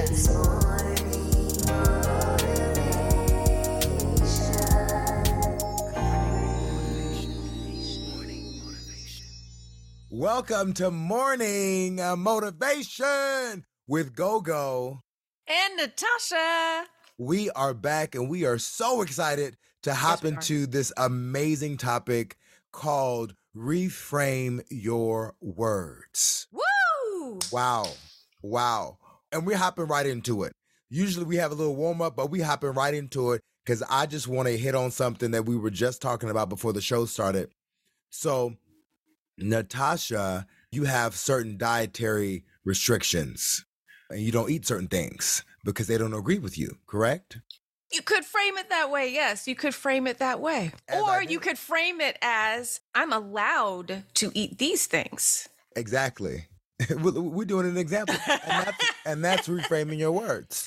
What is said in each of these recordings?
Welcome to Morning Motivation with Go-Go and Natasha. We are back and we are so excited to hop into this amazing topic called Reframe Your Words. Woo! Wow. And we're hopping right into it. Usually we have a little warm-up, but we hopping right into it because I just want to hit on something that we were just talking about before the show started. So, Natasha, you have certain dietary restrictions and you don't eat certain things because they don't agree with you, correct? You could frame it that way. Yes, you could frame it that way. Or you could frame it as I'm allowed to eat these things. Exactly. We're doing an example and that's reframing your words.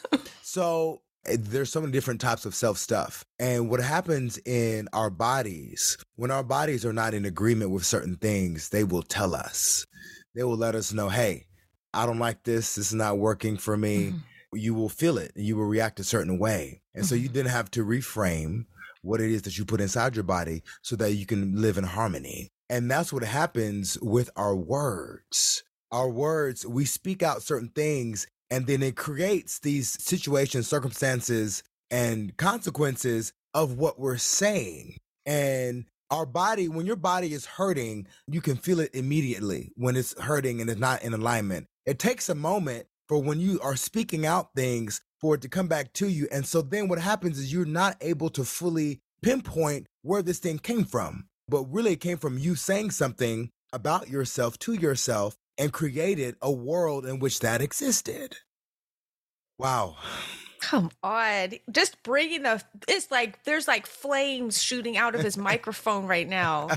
So there's so many different types of self-stuff. And what happens in our bodies, when our bodies are not in agreement with certain things, they will tell us. They will let us know, hey, I don't like this. This is not working for me. Mm-hmm. You will feel it and you will react a certain way. And so you then have to reframe what it is that you put inside your body so that you can live in harmony. And that's what happens with our words. Our words, we speak out certain things and then it creates these situations, circumstances, and consequences of what we're saying. And our body, when your body is hurting, you can feel it immediately when it's hurting and it's not in alignment. It takes a moment for when you are speaking out things for it to come back to you. And so then what happens is you're not able to fully pinpoint where this thing came from. But really it came from you saying something about yourself to yourself and created a world in which that existed. Wow. Come on. Just bringing it's like, there's like flames shooting out of his microphone right now.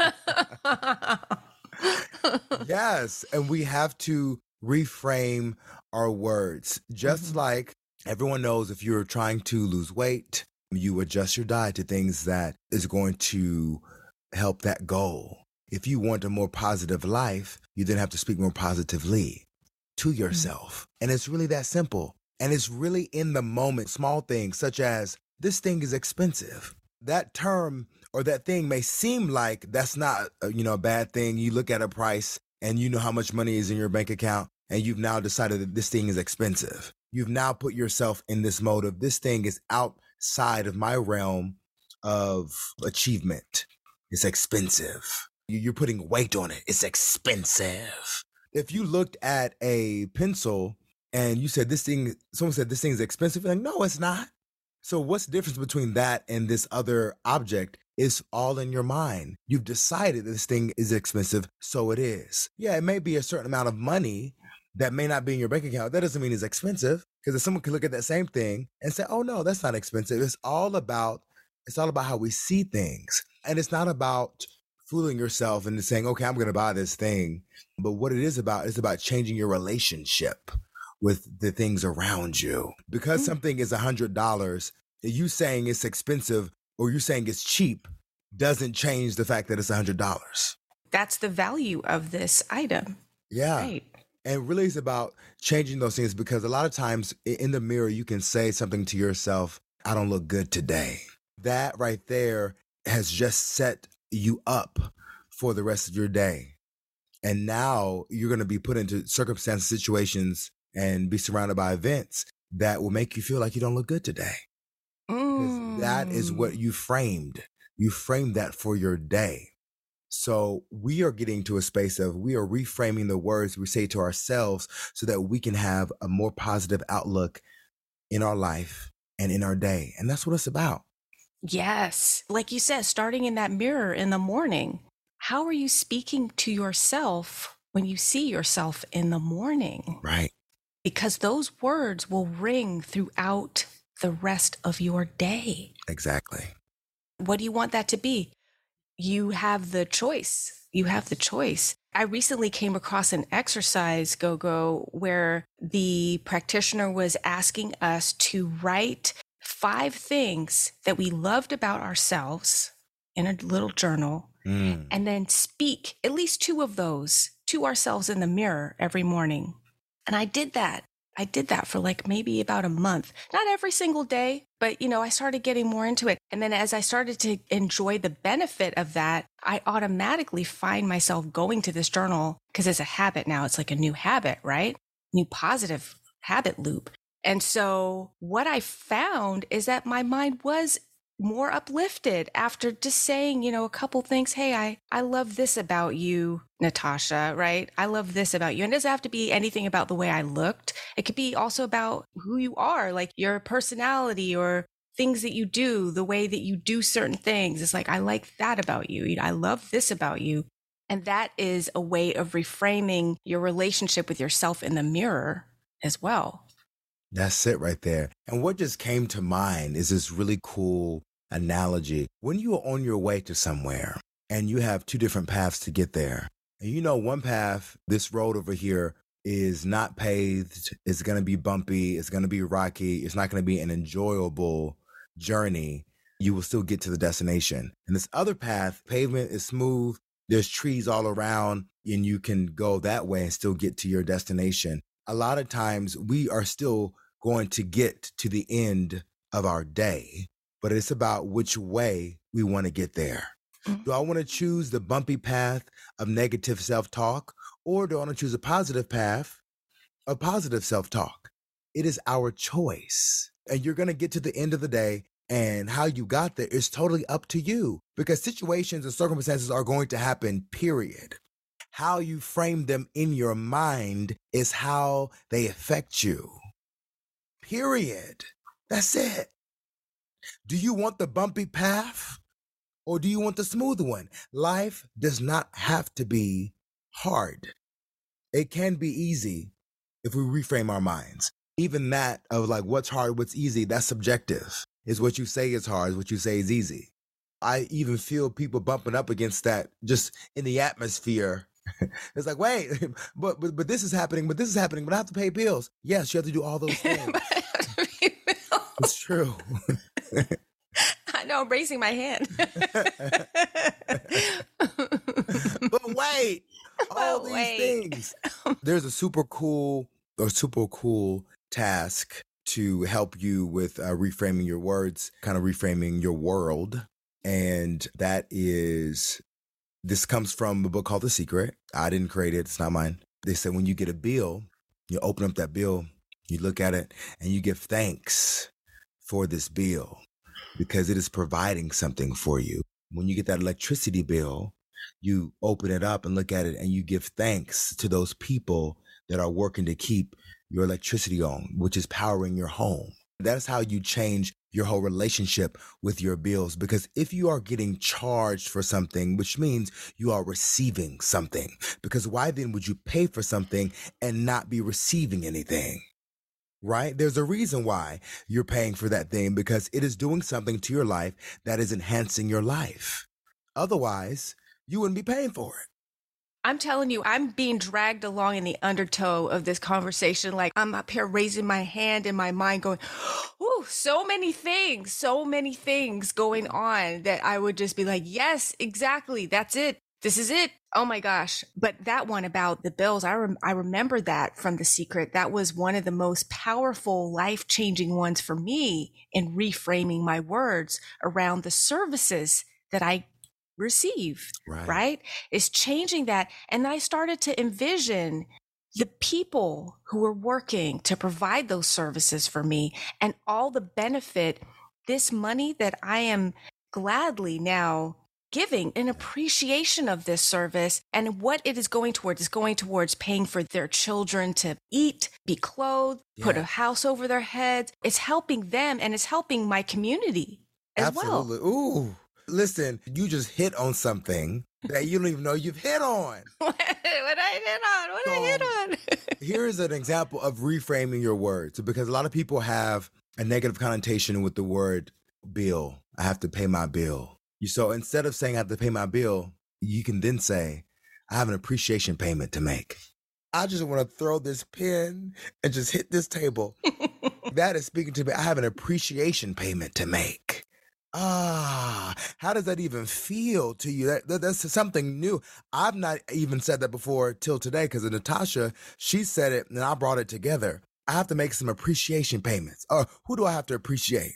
Yes. And we have to reframe our words. Just like everyone knows, if you're trying to lose weight, you adjust your diet to things that is going to help that goal. If you want a more positive life, you then have to speak more positively to yourself. And it's really that simple. And it's really in the moment, small things such as, this thing is expensive. That term or that thing may seem like that's not, a bad thing. You look at a price and you know how much money is in your bank account and you've now decided that this thing is expensive. You've now put yourself in this mode of this thing is outside of my realm of achievement. It's expensive. You're putting weight on it. It's expensive. If you looked at a pencil and you said someone said this thing is expensive, you're like, no, it's not. So what's the difference between that and this other object? It's all in your mind. You've decided that this thing is expensive, so it is. Yeah, it may be a certain amount of money that may not be in your bank account. That doesn't mean it's expensive, because if someone can look at that same thing and say, oh no, that's not expensive. It's all about how we see things. And it's not about fooling yourself into saying, okay, I'm going to buy this thing. But what it is about changing your relationship with the things around you. Because something is $100, you saying it's expensive or you saying it's cheap doesn't change the fact that it's $100. That's the value of this item. Yeah. Right. And really it's about changing those things, because a lot of times in the mirror, you can say something to yourself, I don't look good today. That right there has just set you up for the rest of your day. And now you're going to be put into circumstances, situations, and be surrounded by events that will make you feel like you don't look good today. That is what you framed. You framed that for your day. So we are getting to a space of we are reframing the words we say to ourselves so that we can have a more positive outlook in our life and in our day. And that's what it's about. Yes. Like you said, starting in that mirror in the morning, how are you speaking to yourself when you see yourself in the morning? Right. Because those words will ring throughout the rest of your day. Exactly. What do you want that to be? You have the choice. You have the choice. I recently came across an exercise, Go-Go, where the practitioner was asking us to write 5 things that we loved about ourselves in a little journal, and then speak at least 2 of those to ourselves in the mirror every morning. And I did that. I did that for like maybe about a month. Not every single day, but I started getting more into it. And then as I started to enjoy the benefit of that, I automatically find myself going to this journal because it's a habit now. It's like a new habit, right? New positive habit loop. And so what I found is that my mind was more uplifted after just saying, a couple things. Hey, I love this about you, Natasha, right? I love this about you. And it doesn't have to be anything about the way I looked. It could be also about who you are, like your personality or things that you do, the way that you do certain things. It's like, I like that about you. I love this about you. And that is a way of reframing your relationship with yourself in the mirror as well. That's it right there. And what just came to mind is this really cool analogy. When you are on your way to somewhere and you have two different paths to get there, and one path, this road over here is not paved, it's going to be bumpy, it's going to be rocky, it's not going to be an enjoyable journey, you will still get to the destination. And this other path, pavement is smooth, there's trees all around, and you can go that way and still get to your destination. A lot of times we are still going to get to the end of our day, but it's about which way we want to get there. Mm-hmm. Do I want to choose the bumpy path of negative self-talk, or do I want to choose a positive path of positive self-talk? It is our choice. And you're going to get to the end of the day, and how you got there is totally up to you, because situations and circumstances are going to happen, period. How you frame them in your mind is how they affect you. Period. That's it. Do you want the bumpy path, or do you want the smooth one? Life does not have to be hard. It can be easy if we reframe our minds. Even that of like what's hard, what's easy, that's subjective. Is what you say is hard, is what you say is easy. I even feel people bumping up against that just in the atmosphere. It's like, wait, but this is happening, but I have to pay bills. Yes, you have to do all those things. But I have to pay bills. It's true. I know, I'm raising my hand. But wait, all these things. There's a super cool task to help you with reframing your words, kind of reframing your world. And that is, this comes from a book called The Secret. I didn't create it. It's not mine. They said when you get a bill, you open up that bill, you look at it, and you give thanks for this bill because it is providing something for you. When you get that electricity bill, you open it up and look at it, and you give thanks to those people that are working to keep your electricity on, which is powering your home. That's how you change your whole relationship with your bills. Because if you are getting charged for something, which means you are receiving something, because why then would you pay for something and not be receiving anything? Right? There's a reason why you're paying for that thing, because it is doing something to your life that is enhancing your life. Otherwise, you wouldn't be paying for it. I'm telling you, I'm being dragged along in the undertow of this conversation. Like I'm up here raising my hand in my mind going, oh, so many things going on that I would just be like, yes, exactly. That's it. This is it. Oh my gosh. But that one about the bills, I remember that from The Secret. That was one of the most powerful, life-changing ones for me in reframing my words around the services that I receive, right? It's changing that. And I started to envision the people who were working to provide those services for me and all the benefit, this money that I am gladly now giving in appreciation of this service, and what it is going towards paying for their children to eat, be clothed, put a house over their heads. It's helping them, and it's helping my community as well. Absolutely. Ooh. Listen, you just hit on something that you don't even know you've hit on. What I hit on? Here is an example of reframing your words, because a lot of people have a negative connotation with the word bill. I have to pay my bill. So instead of saying I have to pay my bill, you can then say, I have an appreciation payment to make. I just want to throw this pen and just hit this table. That is speaking to me. I have an appreciation payment to make. How does that even feel to you? That's something new. I've not even said that before till today, because Natasha, she said it and I brought it together. I have to make some appreciation payments. Or who do I have to appreciate?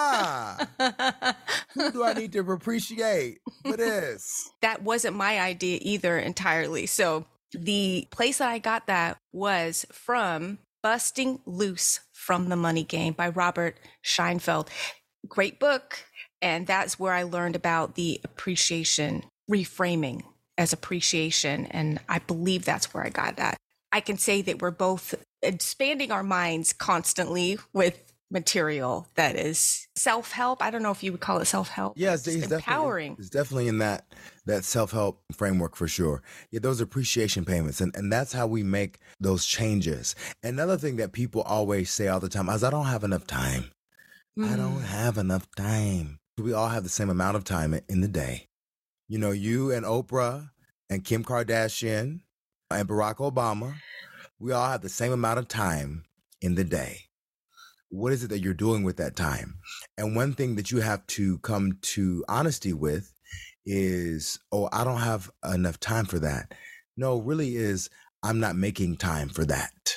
Who do I need to appreciate for this? That wasn't my idea either entirely. So the place that I got that was from Busting Loose from the Money Game by Robert Scheinfeld. Great book. And that's where I learned about the appreciation, reframing as appreciation. And I believe that's where I got that. I can say that we're both expanding our minds constantly with material that is self-help. I don't know if you would call it self-help. Yeah, it's empowering. It's definitely in that self-help framework for sure. Yeah, those appreciation payments. And that's how we make those changes. Another thing that people always say all the time is, I don't have enough time. I don't have enough time. We all have the same amount of time in the day. You know, you and Oprah and Kim Kardashian and Barack Obama, we all have the same amount of time in the day. What is it that you're doing with that time? And one thing that you have to come to honesty with is, oh, I don't have enough time for that. No, really is, I'm not making time for that.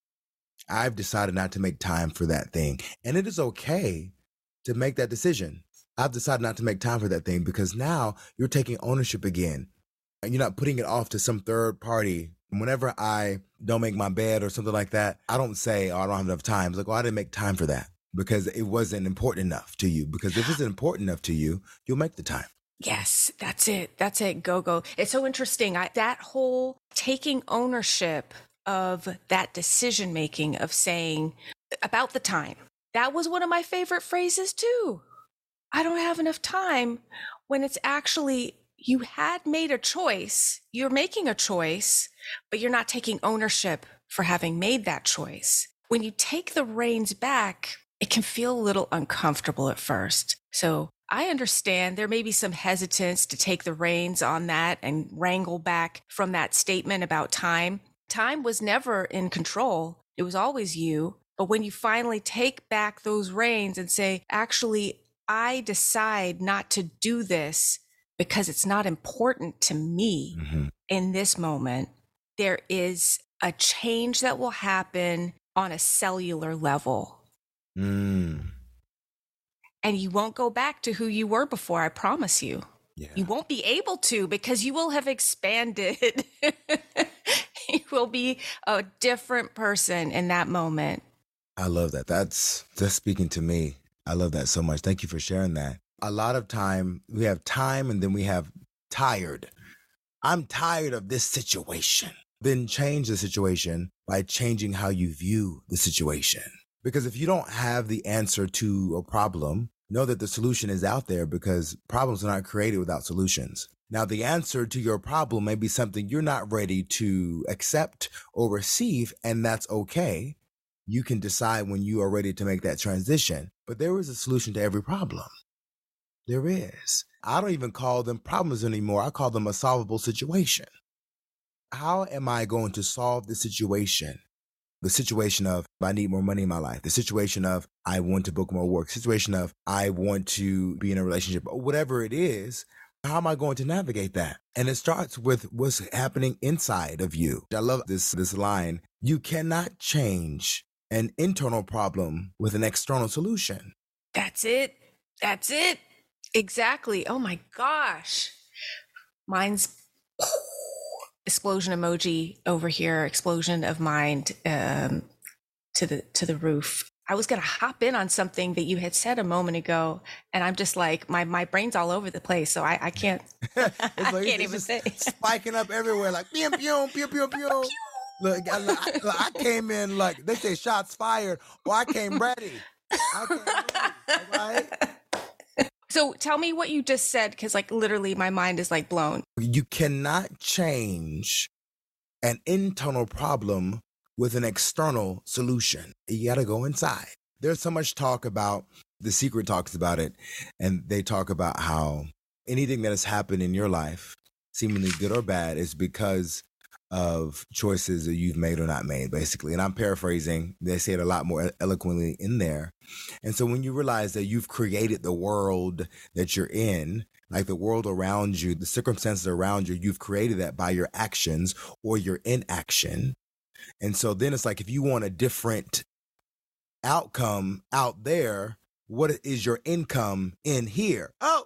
I've decided not to make time for that thing. And it is okay to make that decision. I've decided not to make time for that thing because now you're taking ownership again. And you're not putting it off to some third party. Whenever I don't make my bed or something like that, I don't say, oh, I don't have enough time. It's like, oh, I didn't make time for that because it wasn't important enough to you. Because if it's important enough to you, you'll make the time. Yes, that's it. That's it. Go. It's so interesting. That whole taking ownership of that decision making of saying about the time, that was one of my favorite phrases too. I don't have enough time, when it's actually, you had made a choice. You're making a choice, but you're not taking ownership for having made that choice. When you take the reins back, it can feel a little uncomfortable at first. So I understand there may be some hesitance to take the reins on that and wrangle back from that statement about time. Time was never in control. It was always you. But when you finally take back those reins and say, actually, I decide not to do this because it's not important to me in this moment, there is a change that will happen on a cellular level. And you won't go back to who you were before, I promise you. Yeah. You won't be able to because you will have expanded. You will be a different person in that moment. I love that. That's speaking to me. I love that so much. Thank you for sharing that. A lot of time, we have time and then we have tired. I'm tired of this situation. Then change the situation by changing how you view the situation. Because if you don't have the answer to a problem, know that the solution is out there because problems are not created without solutions. Now, the answer to your problem may be something you're not ready to accept or receive, and that's okay. You can decide when you are ready to make that transition. But there is a solution to every problem. There is. I don't even call them problems anymore. I call them a solvable situation. How am I going to solve the situation? The situation of, I need more money in my life. The situation of, I want to book more work. The situation of, I want to be in a relationship. Whatever it is, how am I going to navigate that? And it starts with what's happening inside of you. I love this line. You cannot change an internal problem with an external solution. That's it. That's it. Exactly. Oh my gosh. Mine's explosion emoji over here, explosion of mind to the roof. I was going to hop in on something that you had said a moment ago, and I'm just like, my brain's all over the place, so I can't, I can't even say. Spiking up everywhere, like, pew, pew, pew, pew, pew. Look, I came in like, they say shots fired, I came ready. I came ready, all right? So tell me what you just said, because like literally my mind is like blown. You cannot change an internal problem with an external solution. You got to go inside. There's so much talk about, The Secret talks about it, and they talk about how anything that has happened in your life, seemingly good or bad, is because of choices that you've made or not made, basically. And I'm paraphrasing. They say it a lot more eloquently in there. And so when you realize that you've created the world that you're in, like the world around you, the circumstances around you, you've created that by your actions or your inaction. And so then it's like, if you want a different outcome out there, what is your income in here? Oh,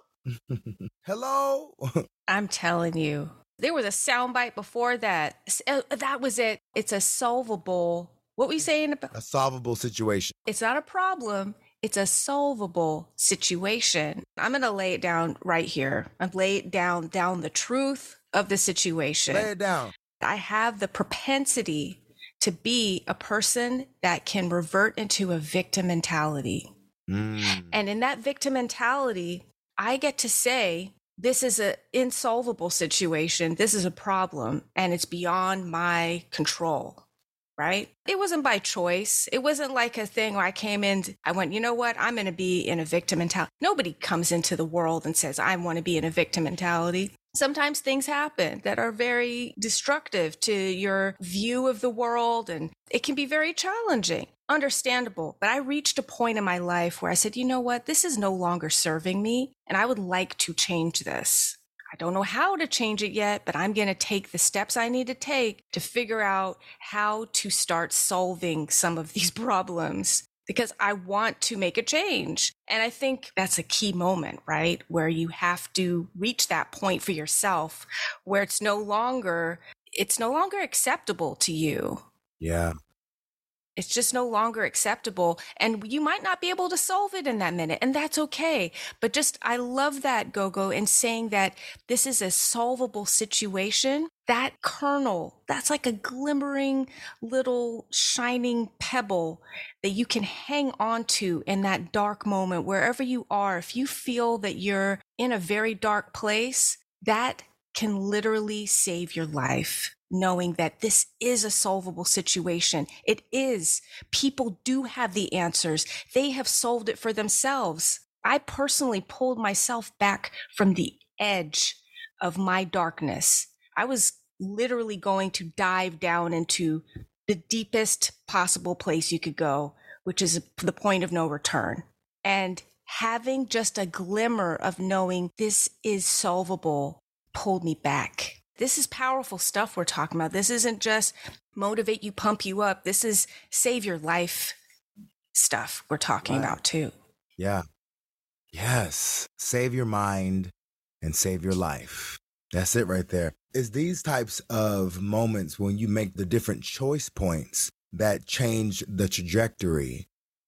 hello. I'm telling you, there was a soundbite before that. That was it. It's a solvable. What were you saying about? A solvable situation. It's not a problem. It's a solvable situation. I'm going to lay it down right here. I've laid down the truth of the situation. Lay it down. I have the propensity to be a person that can revert into a victim mentality. And in that victim mentality, I get to say, this is an insolvable situation. This is a problem, and it's beyond my control, right? It wasn't by choice. It wasn't like a thing where I came in, I went, you know what? I'm going to be in a victim mentality. Nobody comes into the world and says, I want to be in a victim mentality. Sometimes things happen that are very destructive to your view of the world, and it can be very challenging. Understandable. But I reached a point in my life where I said, you know what? This is no longer serving me, and I would like to change this. I don't know how to change it yet, but I'm going to take the steps I need to take to figure out how to start solving some of these problems, because I want to make a change. And I think that's a key moment, right? Where you have to reach that point for yourself where it's no longer acceptable to you. Yeah. It's just no longer acceptable. And you might not be able to solve it in that minute. And that's okay. But just, I love that, Gogo, in saying that this is a solvable situation. That kernel, that's like a glimmering little shining pebble that you can hang on to in that dark moment, wherever you are. If you feel that you're in a very dark place, that can literally save your life. Knowing that this is a solvable situation. It is. People do have the answers. They have solved it for themselves. I personally pulled myself back from the edge of my darkness. I was literally going to dive down into the deepest possible place you could go, which is the point of no return. And having just a glimmer of knowing this is solvable pulled me back. This is powerful stuff we're talking about. This isn't just motivate you, pump you up. This is save your life stuff we're talking about too. Yeah. Yes. Save your mind and save your life. That's it right there. It's these types of moments when you make the different choice points that change the trajectory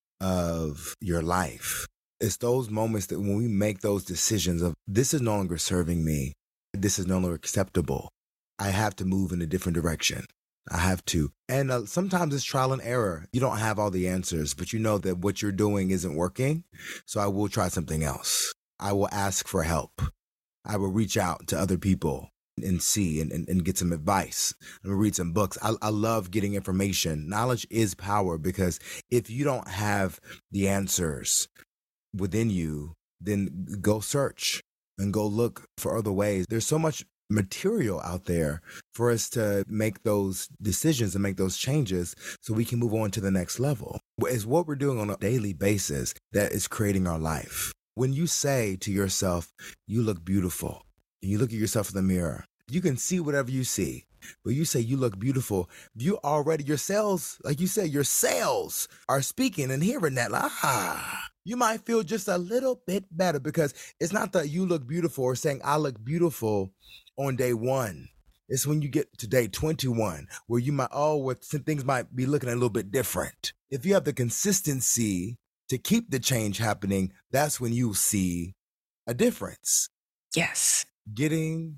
of your life. It's those moments that when we make those decisions of this is no longer serving me, this is no longer acceptable, I have to move in a different direction. I have to. And sometimes it's trial and error. You don't have all the answers, but you know that what you're doing isn't working. So I will try something else. I will ask for help. I will reach out to other people and see and get some advice. I'm going to read some books. I love getting information. Knowledge is power, because if you don't have the answers within you, then go search and go look for other ways. There's so much material out there for us to make those decisions and make those changes so we can move on to the next level. It's what we're doing on a daily basis that is creating our life. When you say to yourself, you look beautiful, and you look at yourself in the mirror, you can see whatever you see, but you say you look beautiful, you already, your cells, like you said, your cells are speaking and hearing that, you might feel just a little bit better, because it's not that you look beautiful or saying I look beautiful on day one. It's when you get to day 21 where you might, things might be looking a little bit different. If you have the consistency to keep the change happening, that's when you see a difference. Yes. Getting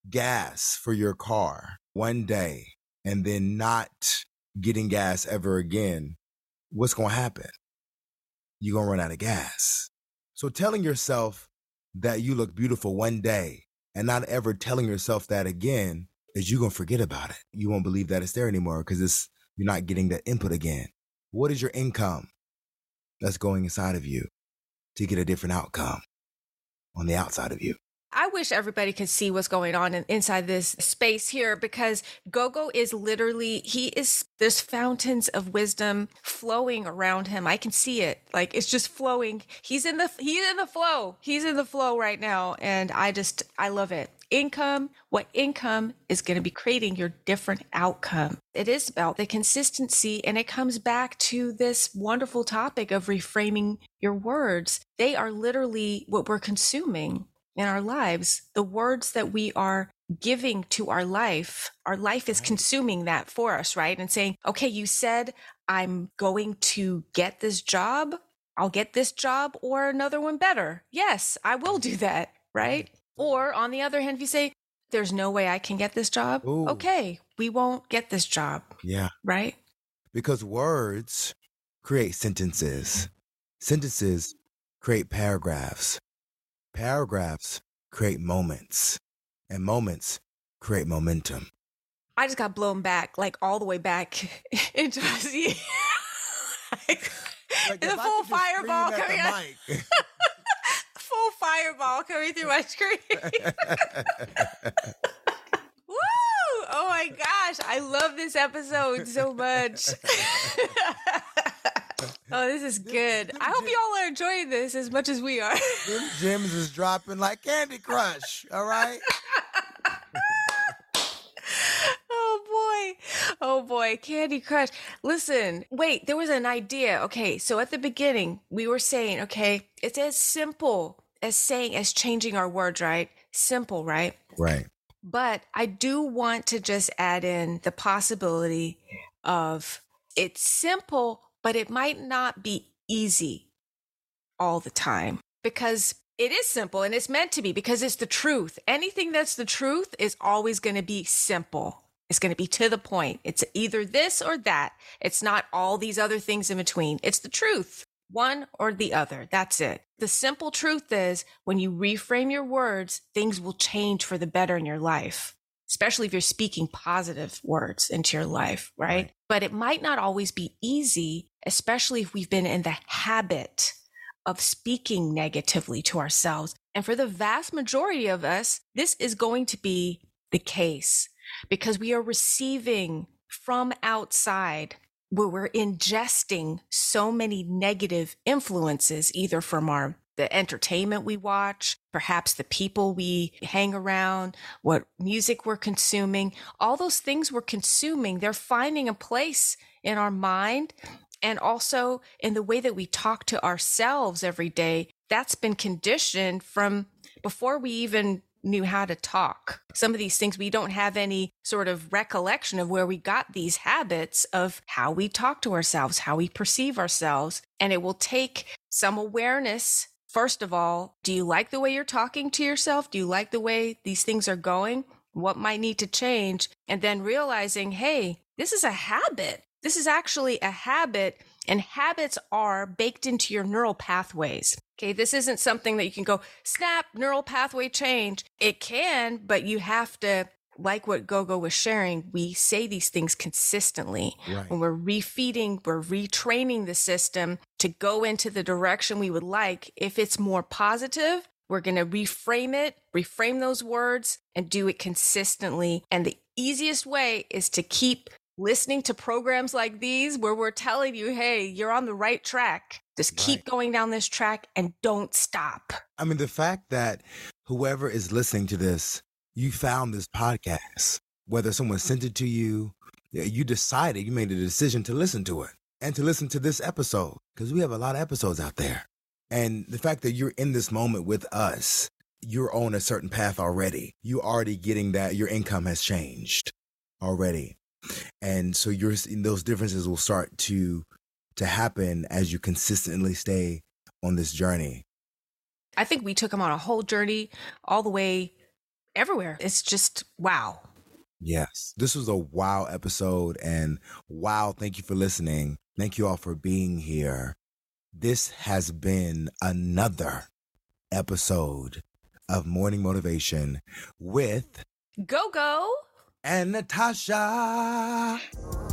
gas for your car one day and then not getting gas ever again, what's going to happen? You're going to run out of gas. So telling yourself that you look beautiful one day and not ever telling yourself that again is you're going to forget about it. You won't believe that it's there anymore because you're not getting that input again. What is your income that's going inside of you to get a different outcome on the outside of you? I wish everybody could see what's going on inside this space here, because Gogo is literally, there's fountains of wisdom flowing around him. I can see it. Like, it's just flowing. He's in the flow. He's in the flow right now. And I love it. income, what income is going to be creating your different outcome. It is about the consistency, and it comes back to this wonderful topic of reframing your words. They are literally what we're consuming in our lives. The words that we are giving to our life is consuming that for us, right? And saying, okay, you said I'm going to get this job. I'll get this job or another one better. Yes, I will do that, right? Or on the other hand, if you say, there's no way I can get this job. Ooh. Okay, we won't get this job. Yeah. Right? Because words create sentences. Sentences create paragraphs. Paragraphs create moments. And moments create momentum. I just got blown back, like all the way back into the full fireball coming out. Full fireball coming through my screen. Woo! Oh my gosh, I love this episode so much. Oh, this is good. I hope y'all are enjoying this as much as we are. Them gems is dropping like Candy Crush, all right? Oh boy, Candy Crush. Listen, wait, there was an idea. Okay, so at the beginning, we were saying, okay, it's as simple as changing our words, right? Simple, right? Right. But I do want to just add in the possibility of it's simple, but it might not be easy all the time, because it is simple and it's meant to be, because it's the truth. Anything that's the truth is always going to be simple. It's going to be to the point. It's either this or that. It's not all these other things in between. It's the truth, one or the other. That's it. The simple truth is, when you reframe your words, things will change for the better in your life, especially if you're speaking positive words into your life, right? But it might not always be easy, especially if we've been in the habit of speaking negatively to ourselves. And for the vast majority of us, this is going to be the case, because we are receiving from outside, where we're ingesting so many negative influences, either from the entertainment we watch, perhaps the people we hang around, what music we're consuming, all those things we're consuming, they're finding a place in our mind, and also in the way that we talk to ourselves every day. That's been conditioned from before we even knew how to talk. Some of these things, we don't have any sort of recollection of where we got these habits of how we talk to ourselves, how we perceive ourselves. And it will take some awareness. First of all, do you like the way you're talking to yourself? Do you like the way these things are going? What might need to change? And then realizing, hey, this is a habit. This is actually a habit, and habits are baked into your neural pathways. Okay, this isn't something that you can go, snap, neural pathway change. It can, but you have to, like what Gogo was sharing, we say these things consistently. Right. When we're refeeding, we're retraining the system to go into the direction we would like. If it's more positive, we're going to reframe those words, and do it consistently. And the easiest way is to keep listening to programs like these, where we're telling you, hey, you're on the right track. Just keep going down this track and don't stop. I mean, the fact that whoever is listening to this, you found this podcast, whether someone sent it to you, you decided, you made a decision to listen to it and to listen to this episode, because we have a lot of episodes out there. And the fact that you're in this moment with us, you're on a certain path already. You're already getting that. Your income has changed already. And so those differences will start to happen as you consistently stay on this journey. I think we took them on a whole journey all the way everywhere. It's just wow. Yes. This was a wow episode, and wow, thank you for listening. Thank you all for being here. This has been another episode of Morning Motivation with Gogo and Natasha.